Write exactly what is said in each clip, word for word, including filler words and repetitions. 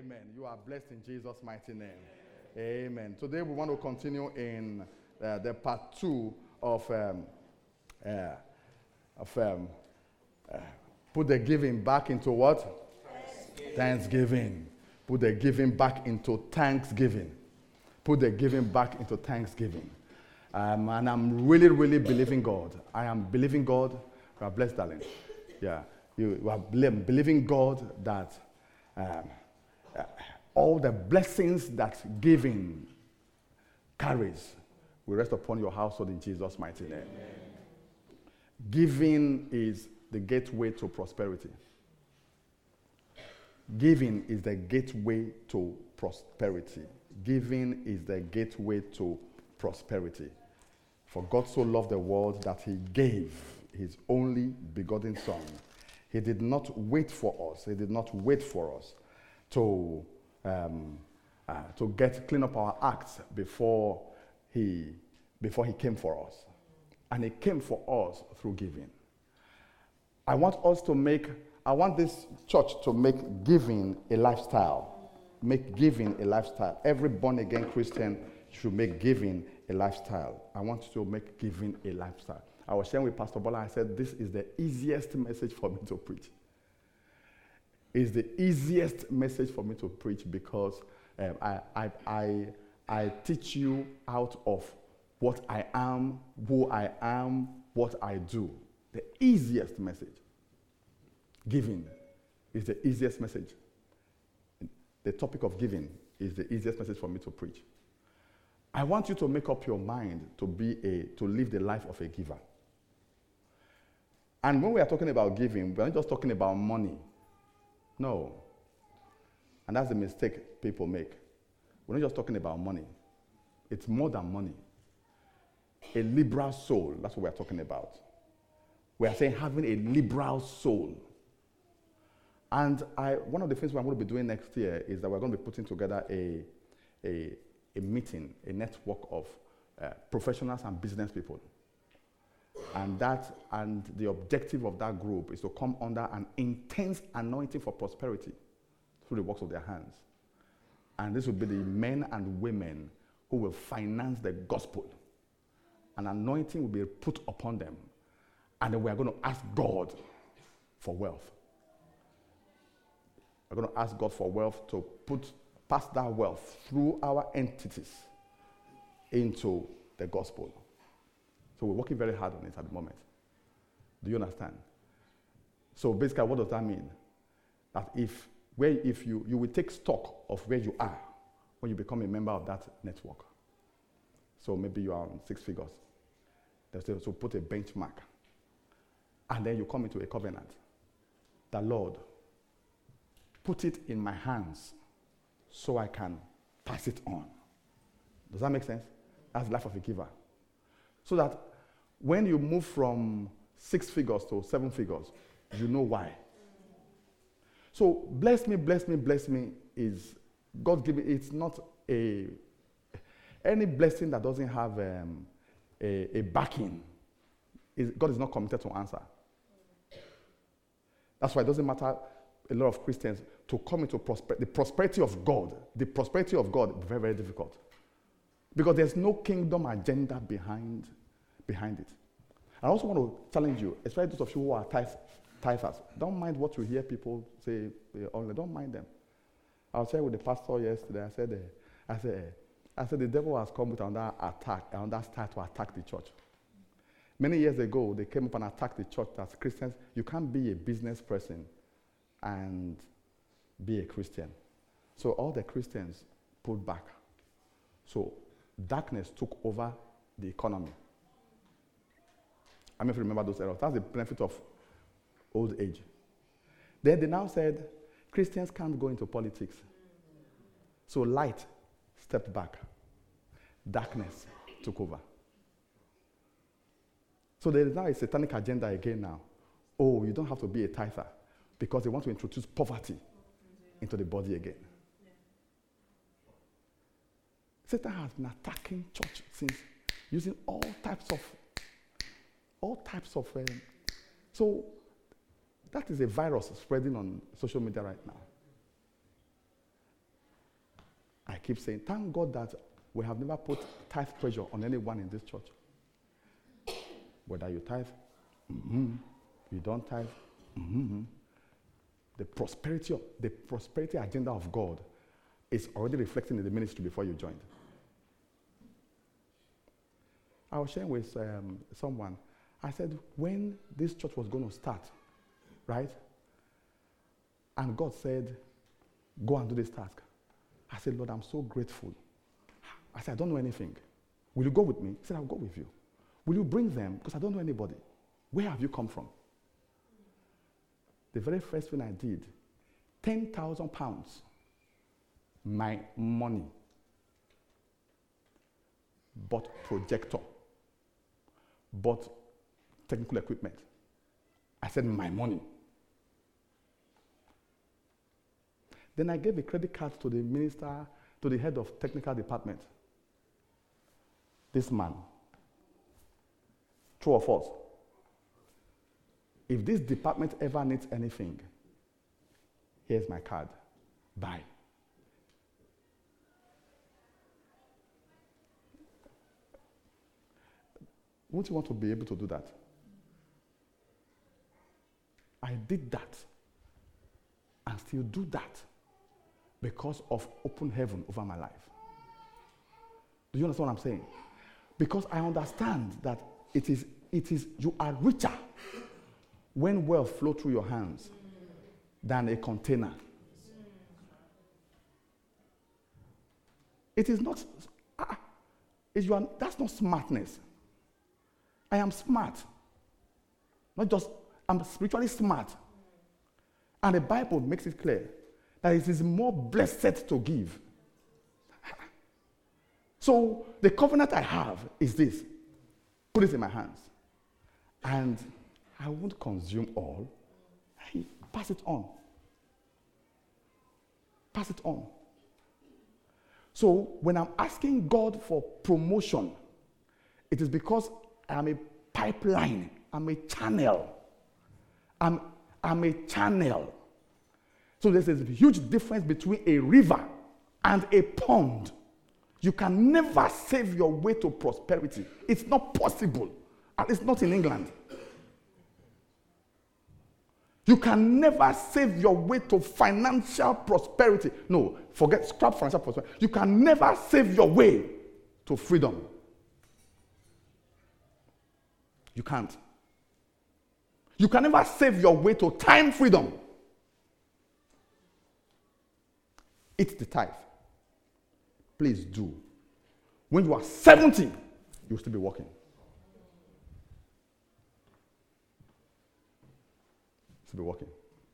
Amen. You are blessed in Jesus' mighty name. Amen. Amen. Today we want to continue in uh, the part two of um, uh, of um, uh, put the giving back into what? Thanksgiving. Thanksgiving. Put the giving back into thanksgiving. Put the giving back into thanksgiving. Um, and I'm really, really believing God. I am believing God. You are blessed, darling. Yeah. You, you are believing God that um, uh, all the blessings that giving carries will rest upon your household in Jesus' mighty name. Amen. Giving is the gateway to prosperity. Giving is the gateway to prosperity. Giving is the gateway to prosperity. For God so loved the world that he gave his only begotten Son. He did not wait for us. He did not wait for us to, um, uh, to get clean up our acts before he, before he came for us. And he came for us through giving. I want us to make, I want this church to make giving a lifestyle. Make giving a lifestyle. Every born-again Christian should make giving a lifestyle. I want you to make giving a lifestyle. I was sharing with Pastor Bola, I said, this is the easiest message for me to preach. It's the easiest message for me to preach because um, I, I, I, I teach you out of what I am, who I am, what I do. The easiest message. Giving is the easiest message. The topic of giving is the easiest message for me to preach. I want you to make up your mind to be a, to live the life of a giver. And when we are talking about giving, we're not just talking about money. No. And that's the mistake people make. We're not just talking about money. It's more than money. A liberal soul, that's what we're talking about. We are saying having a liberal soul. And I, one of the things we're going to be doing next year is that we're going to be putting together a, a, a meeting, a network of uh, professionals and business people. And that, and the objective of that group is to come under an intense anointing for prosperity through the works of their hands. And this will be the men and women who will finance the gospel. An anointing will be put upon them. And then we are going to ask God for wealth. We're going to ask God for wealth to put, pass that wealth through our entities into the gospel. So we're working very hard on it at the moment. Do you understand? So basically, what does that mean? That if, where, if you, you will take stock of where you are when you become a member of that network. So maybe you are on six figures. So put a benchmark. And then you come into a covenant. The Lord, put it in my hands so I can pass it on. Does that make sense? That's the life of a giver. So that when you move from six figures to seven figures, you know why. So bless me, bless me, bless me is God giving. It's not a any blessing that doesn't have um, a, a backing. Is, God is not committed to answer. That's why it doesn't matter a lot of Christians to come into prosper- the prosperity of God. The prosperity of God is very, very difficult. Because there's no kingdom agenda behind, behind it. I also want to challenge you, especially those of you who are tithe- tithers. Don't mind what you hear people say. Don't mind them. I was sharing with the pastor yesterday. I said, uh, I said, uh, I said the devil has come with another attack, another start to attack the church. Many years ago, they came up and attacked the church as Christians. You can't be a business person and be a Christian. So all the Christians pulled back. So darkness took over the economy. I mean, if you remember those errors, that's the benefit of old age. Then they now said, Christians can't go into politics. So light stepped back. Darkness took over. So there is now a satanic agenda again now. Oh, you don't have to be a tither because they want to introduce poverty into the body again. Satan has been attacking church since, using all types of, all types of, um, so that is a virus spreading on social media right now. keep saying, thank God that we have never put tithe pressure on anyone in this church. Whether you tithe, mm-hmm. you don't tithe, mm-hmm. the prosperity, of, the prosperity agenda of God is already reflecting in the ministry before you joined. I was sharing with um, someone. I said, when this church was going to start, right? And God said, go and do this task. I said, Lord, I'm so grateful. I said, I don't know anything. Will you go with me? He said, I'll go with you. Will you bring them? Because I don't know anybody. Where have you come from? The very first thing I did, ten thousand pounds, my money, bought projector, bought technical equipment. I said, my money. Then I gave a credit card to the minister, to the head of technical department. This man, true or false? If this department ever needs anything, here's my card. Bye. Wouldn't you want to be able to do that? I did that and still do that because of open heaven over my life. Do you understand what I'm saying? Because I understand that it is, it is you are richer when wealth flows through your hands than a container. It is not, uh, is you are, that's not smartness. I am smart. Not just, I'm spiritually smart. And the Bible makes it clear that it is more blessed to give. So the covenant I have is this. Put it in my hands. And I won't consume all. I pass it on. Pass it on. So when I'm asking God for promotion, it is because I'm a pipeline. I'm a channel. I'm, I'm a channel. So there's a huge difference between a river and a pond. You can never save your way to prosperity. It's not possible. At least not in England. You can never save your way to financial prosperity. No, forget, scrap financial prosperity. You can never save your way to freedom. You can't. You can never save your way to time freedom. It's the tithe. Please do. When you are seventy, you'll still be working. Still be working.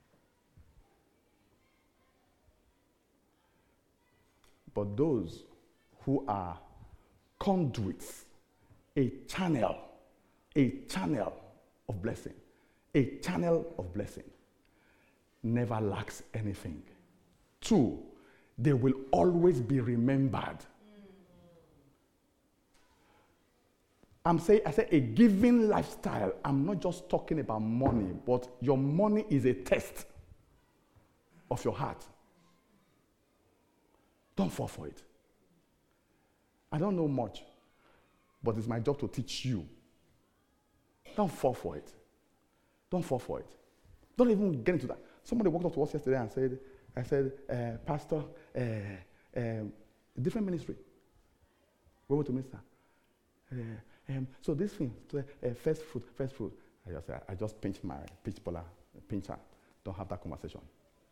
But those who are conduits, a channel, a channel of blessing, a channel of blessing, never lacks anything. Two, they will always be remembered. I'm saying, I say a giving lifestyle. I'm not just talking about money, but your money is a test of your heart. Don't fall for it. I don't know much, but it's my job to teach you. Don't fall for it. Don't fall for it. Don't even get into that. Somebody walked up to us yesterday and said, I said, uh, Pastor, uh, uh, different ministry. We went to minister. Uh, um, so this thing, uh, first fruit, first fruit. I just, uh, I just pinch my pitch polar, pincher. Don't have that conversation.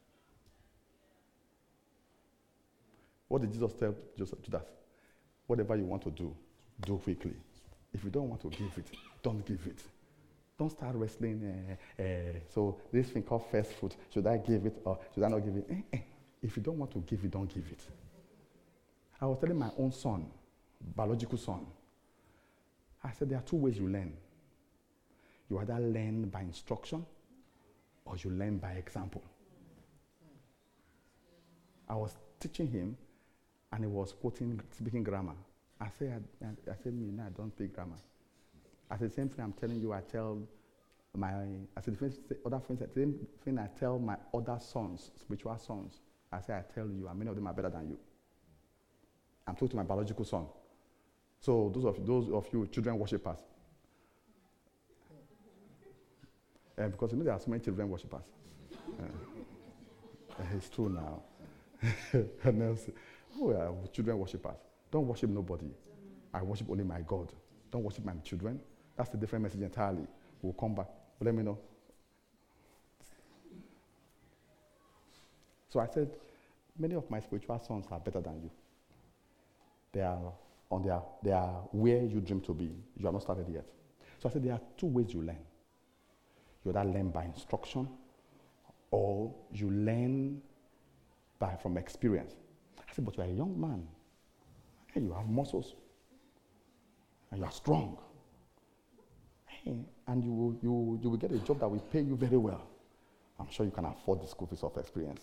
What did Jesus tell Judas? Whatever you want to do, do quickly. If you don't want to give it, don't give it. Don't start wrestling. Uh, uh, so this thing called first fruit, should I give it or should I not give it? Eh, eh. If you don't want to give it, don't give it. I was telling my own son, biological son, I said there are two ways you learn. You either learn by instruction or you learn by example. I was teaching him and he was quoting, speaking grammar. I said, I, I said, me, no, I don't speak grammar. I said, the same thing I'm telling you, I tell my, I said, the other friends, the same thing I tell my other sons, spiritual sons. I say, I tell you, and many of them are better than you. I'm talking to my biological son. So those of those of you children worshippers, uh, because you know there are so many children worshippers. Uh, uh, it's true now. And else, oh, yeah, children worshippers. Don't worship nobody. I worship only my God. Don't worship my children. That's a different message entirely. We'll come back. But let me know. So I said, many of my spiritual sons are better than you. They are on their, they are where you dream to be. You have not started yet. So I said, there are two ways you learn. You either learn by instruction, or you learn by from experience. I said, but you are a young man. Hey, you have muscles. And you are strong. Hey, and you will, you, you will get a job that will pay you very well. I'm sure you can afford the school fees of experience.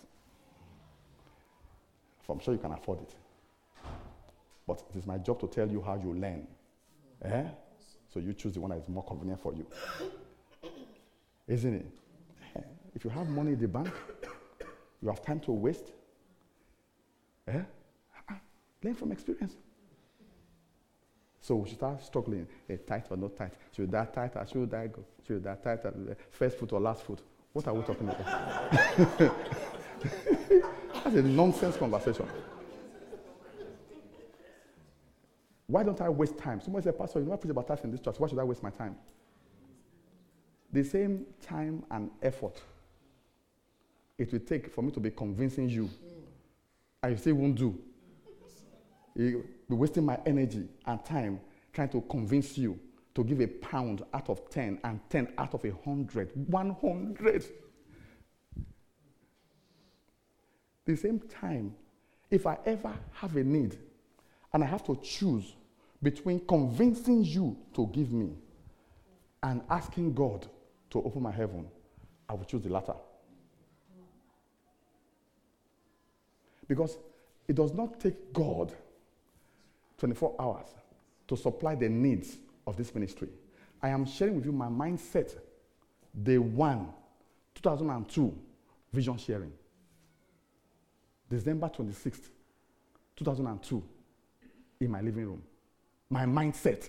I'm sure you can afford it. But it is my job to tell you how you learn. Eh? So you choose the one that is more convenient for you. Isn't it? Eh? If you have money in the bank, you have time to waste. Eh? Learn from experience. So we should start struggling. A tight or not tight? Should that tight or should that go? Should that tight? First foot or last foot? What are we talking about? That's a nonsense conversation. Why don't I waste time? Somebody said, Pastor, you know I preach about tithes in this church. Why should I waste my time? The same time and effort it will take for me to be convincing you, and you still won't do. You'll be wasting my energy and time trying to convince you to give a pound out of ten and ten out of a hundred. One hundred. The same time, if I ever have a need and I have to choose between convincing you to give me and asking God to open my heaven, I will choose the latter. Because it does not take God twenty-four hours to supply the needs of this ministry. I am sharing with you my mindset, day one, two thousand two, vision sharing. December twenty-sixth, two thousand two, in my living room. My mindset.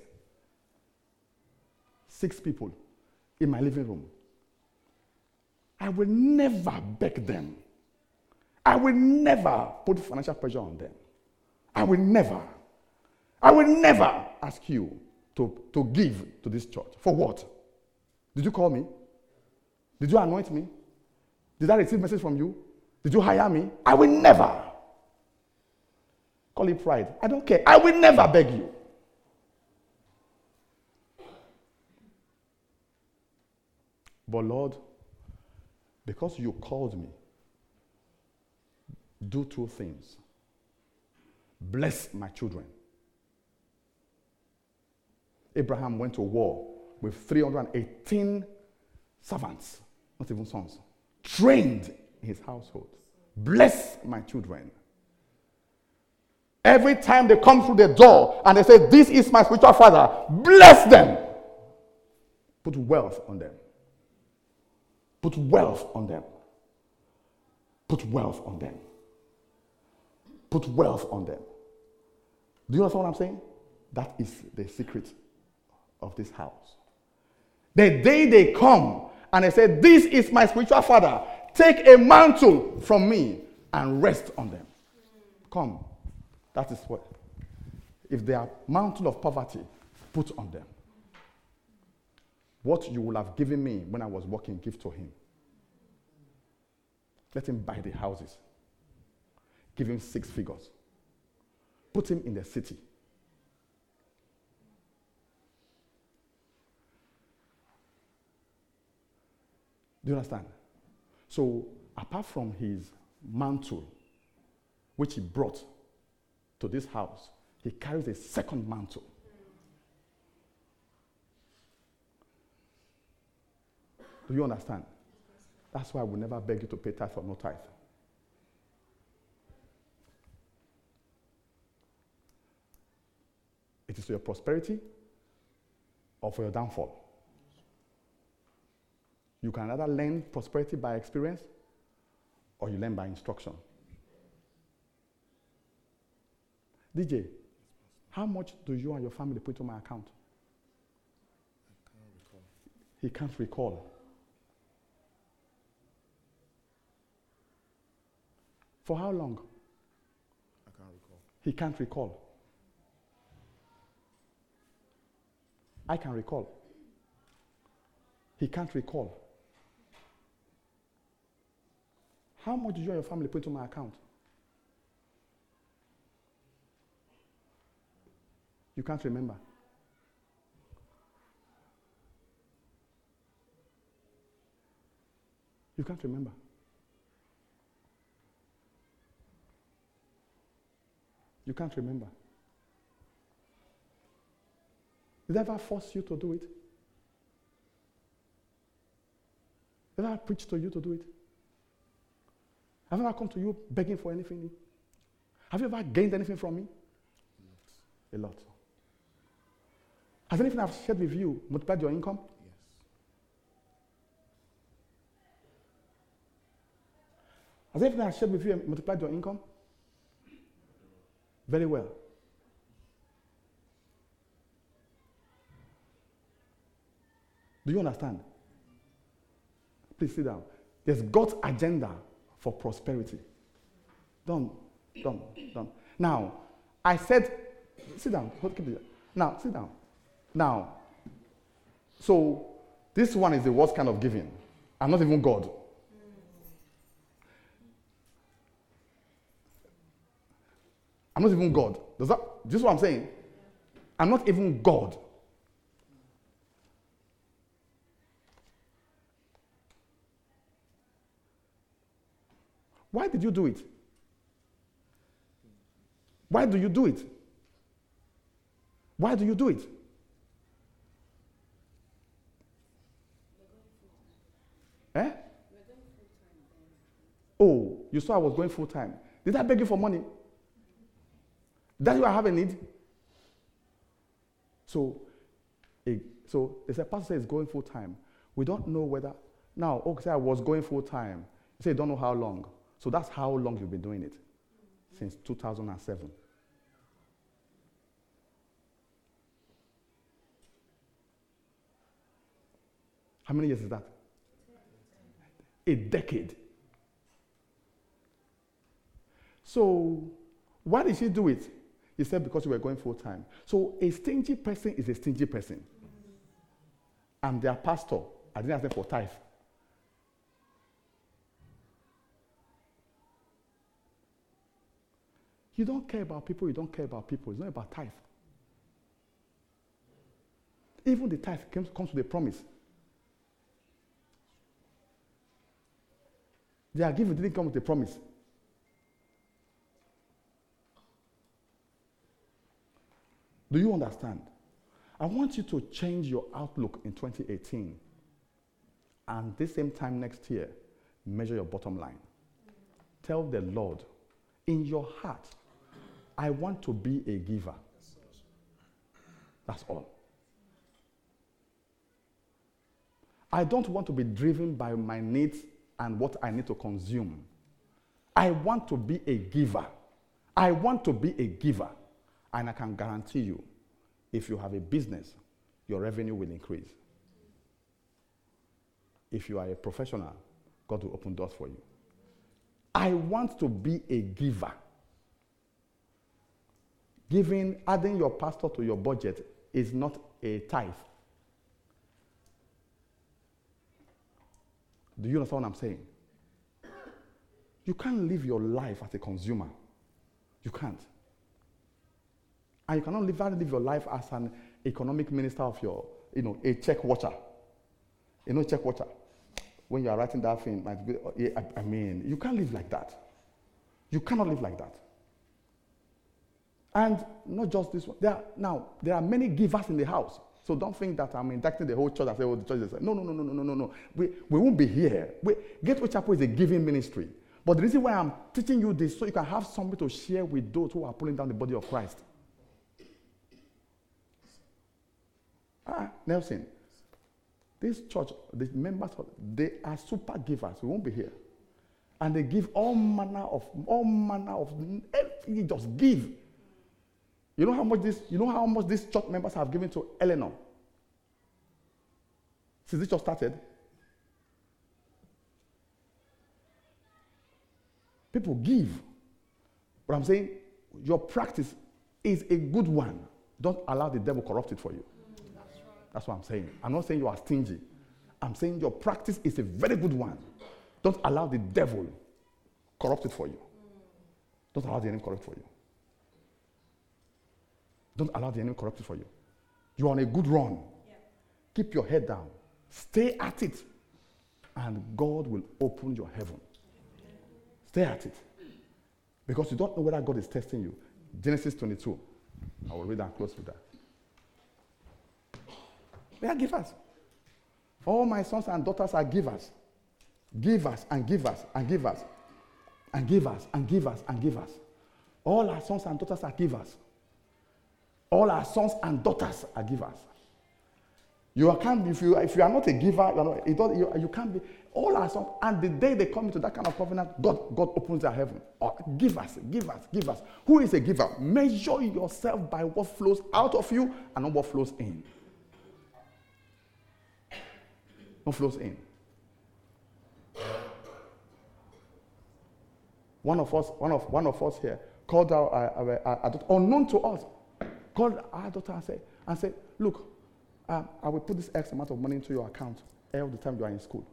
Six people in my living room. I will never beg them. I will never put financial pressure on them. I will never. I will never ask you to, to give to this church. For what? Did you call me? Did you anoint me? Did I receive message from you? Did you hire me? I will never. Call it pride. I don't care. I will never beg you. But Lord, because you called me, do two things. Bless my children. Abraham went to war with three hundred eighteen servants, not even sons, trained in his household. Bless my children. Every time they come through the door and they say, this is my spiritual father, bless them. Put wealth on them. Put wealth on them. Put wealth on them. Put wealth on them. Do you understand what I'm saying? That is the secret of this house. The day they come and they say, this is my spiritual father, take a mantle from me and rest on them. Come. That is what. If they are mantle of poverty, put on them. What you will have given me when I was working, give to him. Let him buy the houses. Give him six figures. Put him in the city. Do you understand? So, apart from his mantle, which he brought to this house, he carries a second mantle. Do you understand? That's why I will never beg you to pay tithe or no tithe. It is for your prosperity or for your downfall. You can either learn prosperity by experience or you learn by instruction. D J, how much do you and your family put on my account? I can't recall. He can't recall. For how long? I can't recall. He can't recall. I can recall. He can't recall. How much did you and your family put into my account? You can't remember. You can't remember. You can't remember. Did I ever force you to do it? Did I ever preach to you to do it? Have I ever come to you begging for anything? Have you ever gained anything from me? A lot. Has anything I've shared with you multiplied your income? Yes. Has anything I've shared with you multiplied your income? Very well. Do you understand? Please sit down. There's God's agenda for prosperity. Done. Done. Done. Now, I said, sit down. Now, sit down. Now, so this one is the worst kind of giving. I'm not even God. I'm not even God. Does that, this is what I'm saying? I'm not even God. Why did you do it? Why do you do it? Why do you do it? Eh? Oh, you saw I was going full time. Did I beg you for money? That you have a need? So, a, so they said, Pastor says it's going full time. We don't know whether, now, okay, I was going full time. You say you don't know how long. So that's how long you've been doing it. Since two thousand seven. How many years is that? A decade. So, why did she do it? He said because you were going full time. So, a stingy person is a stingy person. I'm their pastor. I didn't ask them for tithe. You don't care about people, you don't care about people. It's not about tithe. Even the tithe comes, comes with a promise. They are given, didn't come with a promise. Do you understand? I want you to change your outlook in twenty eighteen. And this same time next year, measure your bottom line. Tell the Lord, in your heart, I want to be a giver. That's all. I don't want to be driven by my needs and what I need to consume. I want to be a giver. I want to be a giver. And I can guarantee you, if you have a business, your revenue will increase. If you are a professional, God will open doors for you. I want to be a giver. Giving, adding your pastor to your budget is not a tithe. Do you understand what I'm saying? You can't live your life as a consumer. You can't. And you cannot live, live your life as an economic minister of your, you know, a check watcher. You know, check watcher. When you are writing that thing, I mean, you can't live like that. You cannot live like that. And not just this one. There are, now, there are many givers in the house. So don't think that I'm inducting the whole church and say, oh, the church is... No, no, no, no, no, no, no. We, we won't be here. We, Gateway Chapel is a giving ministry. But the reason why I'm teaching you this, so you can have something to share with those who are pulling down the body of Christ. Ah, Nelson, this church, the members, they are super givers. We won't be here. And they give all manner of, all manner of, everything, just give. You know how much this, you know how much these church members have given to Eleanor since this church started? People give. But I'm saying your practice is a good one. Don't allow the devil corrupt it for you. That's right. That's what I'm saying. I'm not saying you are stingy. I'm saying your practice is a very good one. Don't allow the devil corrupt it for you. Don't allow the enemy corrupt it for you. Don't allow the enemy corrupt it for you. You're on a good run. Yeah. Keep your head down. Stay at it. And God will open your heaven. Stay at it. Because you don't know whether God is testing you. Genesis twenty-two. I will read and close with that. They are givers. All my sons and daughters are givers. Givers and givers and givers. And givers and givers and givers. All our sons and daughters are givers. All our sons and daughters are givers. You can't be, if you if you are not a giver, you, are not, you, you, you can't be. All our sons, and the day they come into that kind of covenant, God, God opens their heaven. Oh, give us, give us, give us. Who is a giver? Measure yourself by what flows out of you and not what flows in. What flows in. One of us, one of one of us here called our, our, our, our daughter, unknown to us, called our daughter and said, and said, look, um, I will put this X amount of money into your account every time you are in school.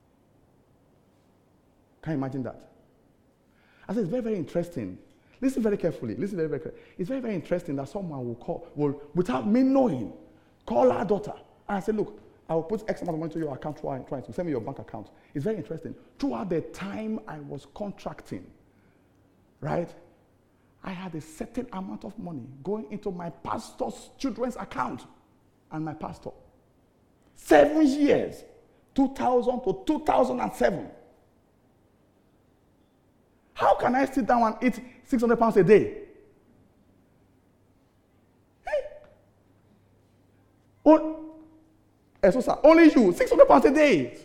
Can you imagine that? I said, it's very, very interesting. Listen very carefully. Listen very, very carefully. It's very, very interesting that someone will call, will, without me knowing, call our daughter. And I said, look, I will put X amount of money to your account, trying to send me your bank account. It's very interesting. Throughout the time I was contracting, right, I had a certain amount of money going into my pastor's children's account and my pastor. Seven years, two thousand to two thousand seven. How can I sit down and eat six hundred pounds a day? Hey. Oh, eh, so sir, only you, six hundred pounds a day.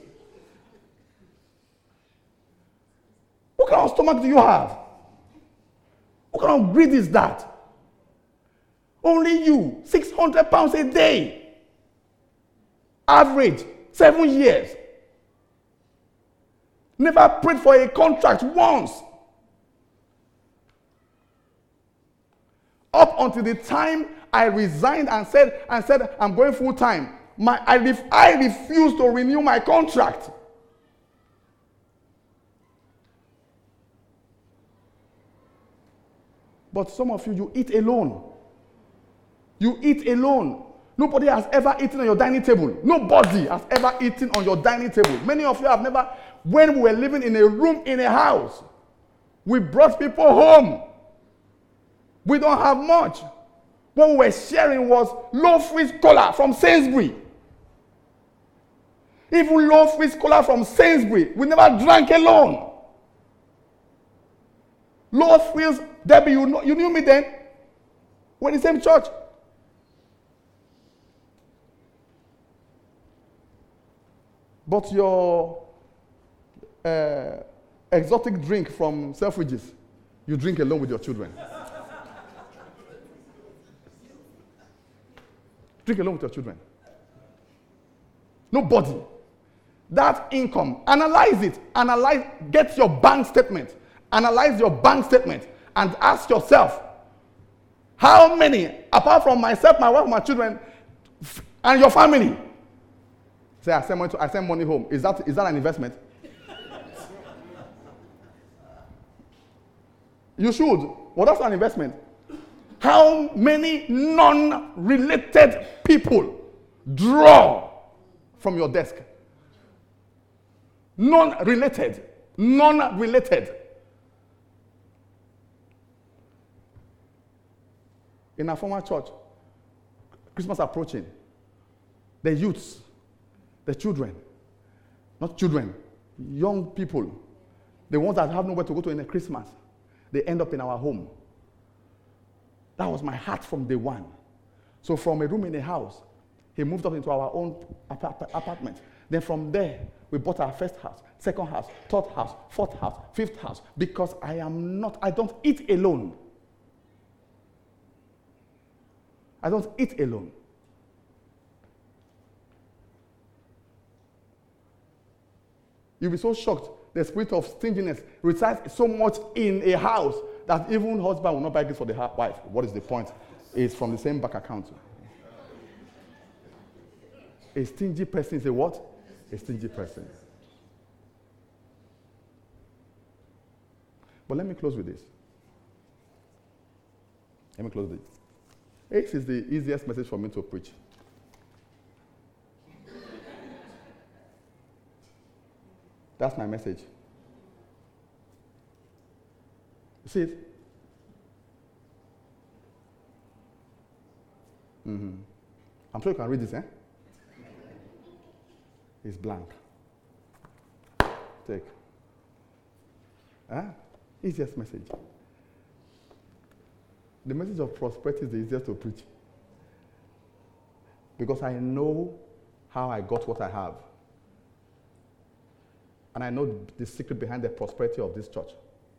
What kind of stomach do you have? What kind of greed is that? Only you, six hundred pounds a day. Average, seven years. Never prayed for a contract once. Up until the time I resigned and said, and said I'm going full time. My, I, ref, I refused to renew my contract. But some of you, you eat alone. You eat alone. Nobody has ever eaten on your dining table. Nobody has ever eaten on your dining table. Many of you have never, when we were living in a room in a house, we brought people home. We don't have much. What we were sharing was low-freeze cola from Sainsbury. Even low-freeze cola from Sainsbury, we never drank alone. Low-freeze, Debbie, you, know, you knew me then? We're in the same church. But your uh, exotic drink from Selfridges, you drink alone with your children. Drink alone with your children. Nobody. That income, analyze it. Analyze, get your bank statement. Analyze your bank statement and ask yourself, how many, apart from myself, my wife, my children, and your family, say, I send money, to, I send money home. Is that, is that an investment? You should. Well, that's an investment. How many non-related people draw from your desk? Non-related. Non-related. In our former church, Christmas approaching, the youths, the children, not children, young people, the ones that have nowhere to go to in the Christmas, they end up in our home. That was my heart from day one. So from a room in a house, he moved up into our own apart- apartment. Then from there, we bought our first house, second house, third house, fourth house, fifth house, because I am not, I don't eat alone. I don't eat alone. You'll be so shocked. The spirit of stinginess resides so much in a house that even husband will not buy gifts for the wife. What is the point? It's from the same bank account. A stingy person is a what? A stingy person. But let me close with this. Let me close with this. This is the easiest message for me to preach. That's my message. You see it? Mm-hmm. I'm sure you can read this, eh? It's blank. Take. Huh? Easiest message. The message of prosperity is the easiest to preach. Because I know how I got what I have. And I know the secret behind the prosperity of this church.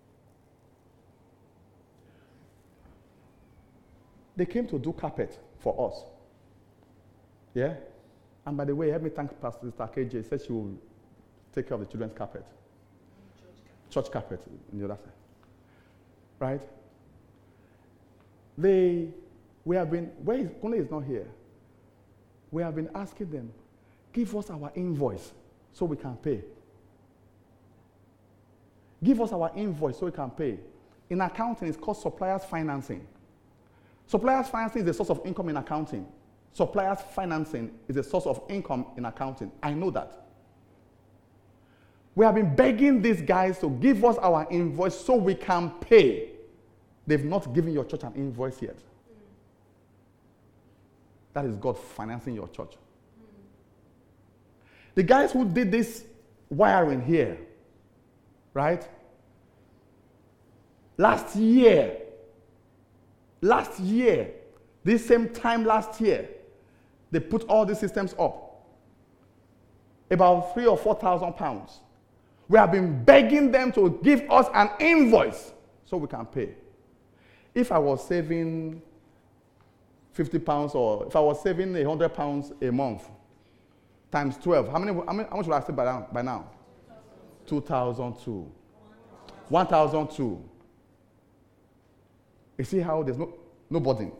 They came to do carpet for us. Yeah? And by the way, help me thank Pastor K J. Said she will take care of the children's carpet. Church carpet on the other side. Right? They, we have been, where is, Kone is not here. We have been asking them, give us our invoice so we can pay. Give us our invoice so we can pay. In accounting, it's called suppliers financing. Suppliers financing is a source of income in accounting. Suppliers financing is a source of income in accounting. I know that. We have been begging these guys to give us our invoice so we can pay. They've not given your church an invoice yet. That is God financing your church. The guys who did this wiring here, right? Last year, last year, this same time last year, they put all these systems up. About three or four thousand pounds. We have been begging them to give us an invoice so we can pay. If I was saving fifty pounds or if I was saving one hundred pounds a month times twelve, how many, how, many, how much would I save by now? By now? two thousand two. one thousand two. You see how there's no, no burden.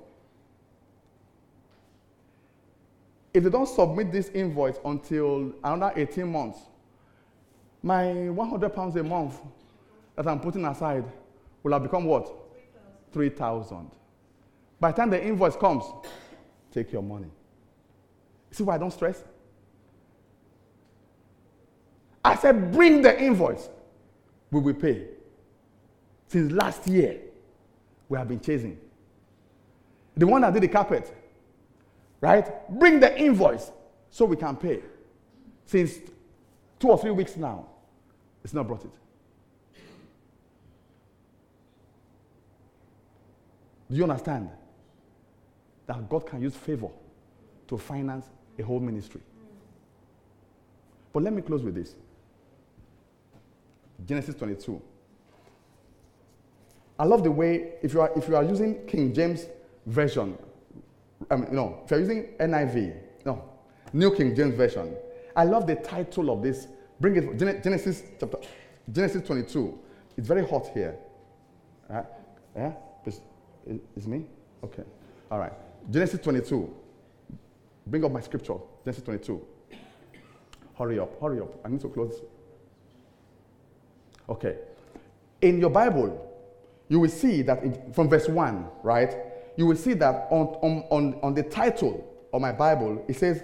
If they don't submit this invoice until another eighteen months, my one hundred pounds a month that I'm putting aside will have become what? three thousand. By the time the invoice comes, take your money. See why I don't stress? I said, bring the invoice. We will pay. Since last year, we have been chasing. The one that did the carpet, right? Bring the invoice so we can pay. Since two or three weeks now, it's not brought it. Do you understand that God can use favor to finance a whole ministry? But let me close with this. Genesis twenty-two. I love the way, if you are if you are using King James Version, I mean, no, if you're using N I V, no, New King James Version, I love the title of this. Bring it, Genesis chapter, Genesis twenty-two. It's very hot here. Right? Yeah? It's me? Okay. All right. Genesis twenty-two. Bring up my scripture. Genesis twenty-two. Hurry up, hurry up. I need to close. Okay. In your Bible, you will see that in, from verse one, right? You will see that on, on, on, on the title of my Bible, it says,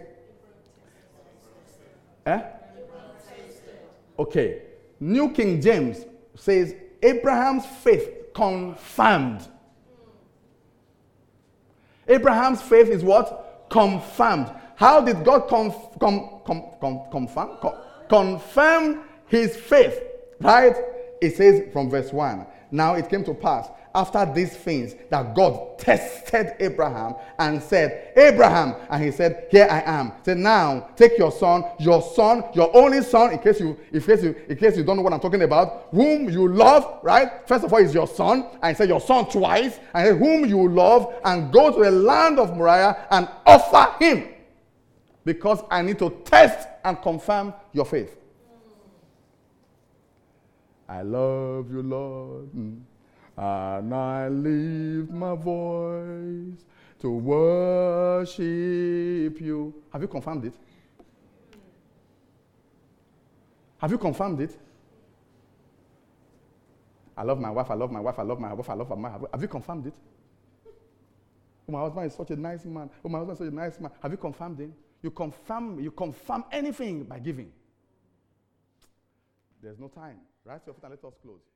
eh? Okay. New King James says, Abraham's faith confirmed. Abraham's faith is what? Confirmed. How did God conf- com- com- com- confirm? Com- confirm his faith? Right? It says from verse one. Now it came to pass, after these things that God tested Abraham and said, Abraham, and he said, here I am. He said, now take your son, your son, your only son, in case you, in case you, in case you don't know what I'm talking about, whom you love, right? First of all, is your son, and he said your son twice, and he said, whom you love, and go to the land of Moriah and offer him, because I need to test and confirm your faith. I love you, Lord. Mm. And I lift my voice to worship you. Have you confirmed it? Have you confirmed it? I love my wife, I love my wife, I love my wife, I love my wife. Have you confirmed it? Oh, my husband is such a nice man. Oh, my husband is such a nice man. Have you confirmed it? You confirm, you confirm anything by giving. There's no time. Right? So let us close.